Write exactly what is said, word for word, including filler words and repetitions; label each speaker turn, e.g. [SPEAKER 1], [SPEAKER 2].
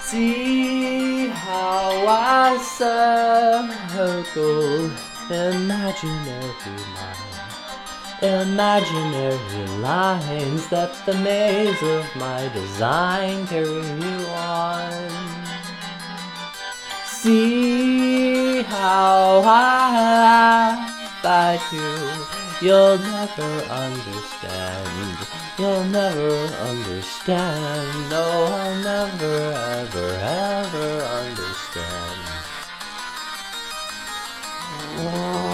[SPEAKER 1] See how I circle imaginary lines, imaginary lines that the maze of my design carry you on. See how I laugh at you. You'll never understand. You'll never understand. No, I'll never, ever, ever understand.